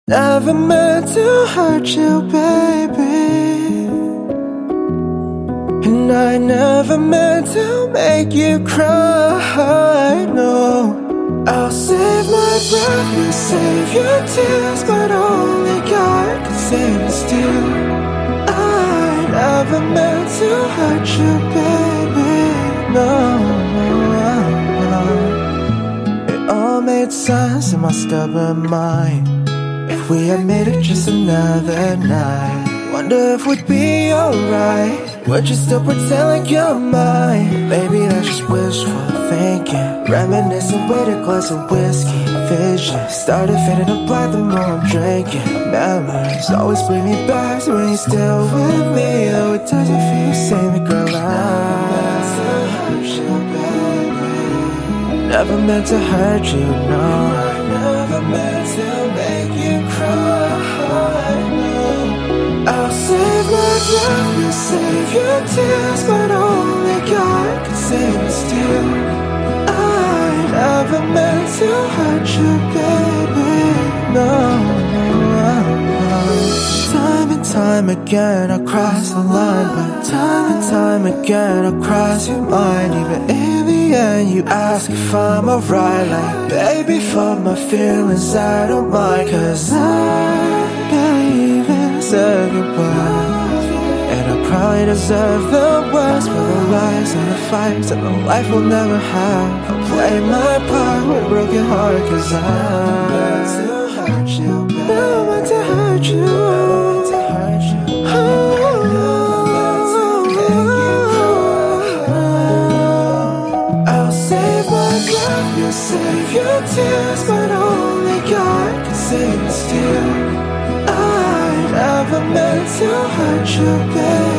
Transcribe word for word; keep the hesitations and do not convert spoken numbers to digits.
Never meant to hurt you, baby. And I never meant to make you cry, no. I'll save my breath and save your tears, but only God can save us still. I never meant to hurt you, baby, no. It all made sense in my stubborn mind. If we had made it just another night, wonder if we'd be alright. Would you still pretend like you're mine? Maybe that's just wishful thinking. Reminiscing with a glass of whiskey. Vision started fading to black the more I'm drinking. Memories always bring me back to when you're still with me. Though it doesn't feel the same, girl, I never meant to hurt you, no. I never meant to make you cry, no. I'll save my breath and save your tears, but only God can save us still. I never meant to hurt you, baby, no. Time and time again I cross the line, but time and time again I cross your mind. Even in the end you ask if I'm alright, like, baby, for my feelings I don't mind. Cause I barely even deserve your words, and I probably deserve the worst for the lies and the fights that my life will never have. I'll play my part with a broken heart, cause I meant to hurt you, baby. Never meant to hurt you. You save your tears, but only God can save us still. I never meant to hurt you, babe.